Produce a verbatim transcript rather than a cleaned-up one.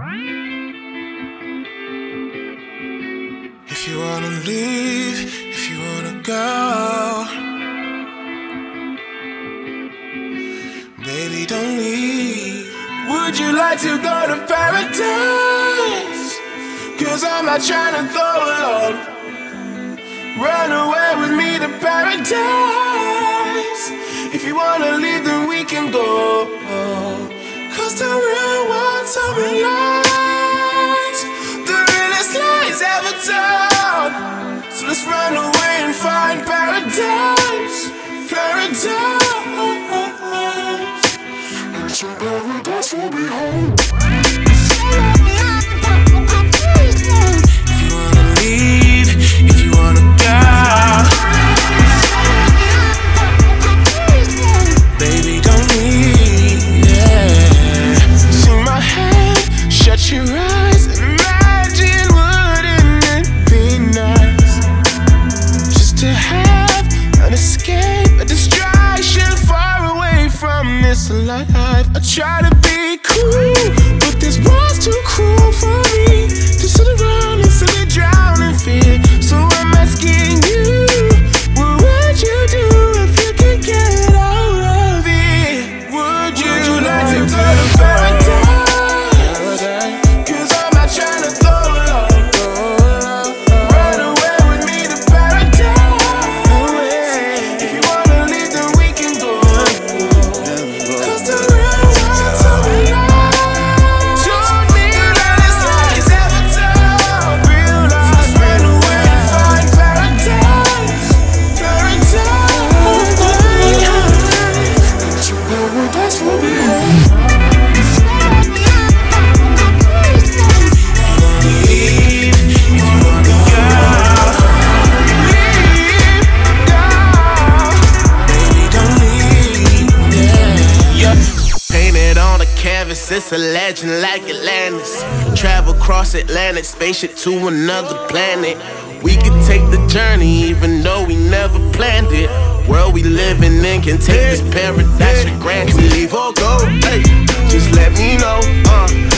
If you wanna leave, if you wanna go, baby, don't leave. Would you like to go to paradise? Cause I'm not trying to go alone. Run away with me to paradise. If you wanna leave, then we can go. Cause the real world told me lies, the realest lies ever told. So let's run away and find paradise. Paradise. It's a paradise we'll be home. If you wanna leave, if you wanna go, baby, don't leave, yeah. Sing my head, shut your eyes, imagine, wouldn't it be nice just to have an escape, a distraction far away from this life. I try to be cool, but this world's too cruel for me to sit around and simply drown in fear. So I'm asking you, what would you do if you could get out of it? Would you, would you like to go to paradise? Cause I'm not trying to go alone. Run away with me to paradise. If you wanna leave, then we can go. Cause the real world told me lies, told me the realest lies ever told. Real lies, run away and find paradise. Paradise. It's a paradise we'll be home. Leave, if you wanna go, leave, go. Baby, don't leave, yeah. Yeah. Painted on a canvas, it's a legend like Atlantis. Travel across Atlantic, spaceship to another planet. We can take the journey even though we never planned it. World we living in can take this paradise for granted. Leave or go, hey, just let me know, uh